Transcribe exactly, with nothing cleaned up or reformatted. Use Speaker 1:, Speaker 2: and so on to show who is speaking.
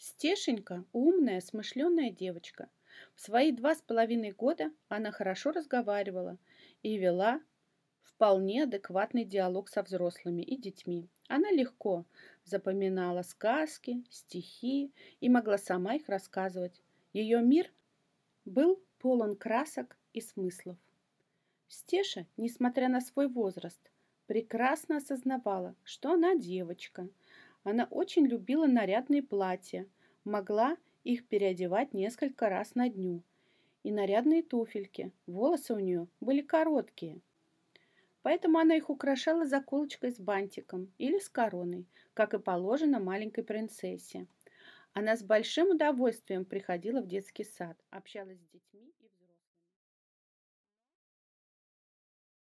Speaker 1: Стешенька– умная, смышленая девочка. В свои два с половиной года она хорошо разговаривала и вела вполне адекватный диалог со взрослыми и детьми. Она легко запоминала сказки, стихи и могла сама их рассказывать. Ее мир был полон красок и смыслов. Стеша, несмотря на свой возраст, прекрасно осознавала, что она девочка. Она очень любила нарядные платья, могла их переодевать несколько раз на дню. И нарядные туфельки. Волосы у нее были короткие, поэтому она их украшала заколочкой с бантиком или с короной, как и положено маленькой принцессе. Она с большим удовольствием приходила в детский сад, общалась с детьми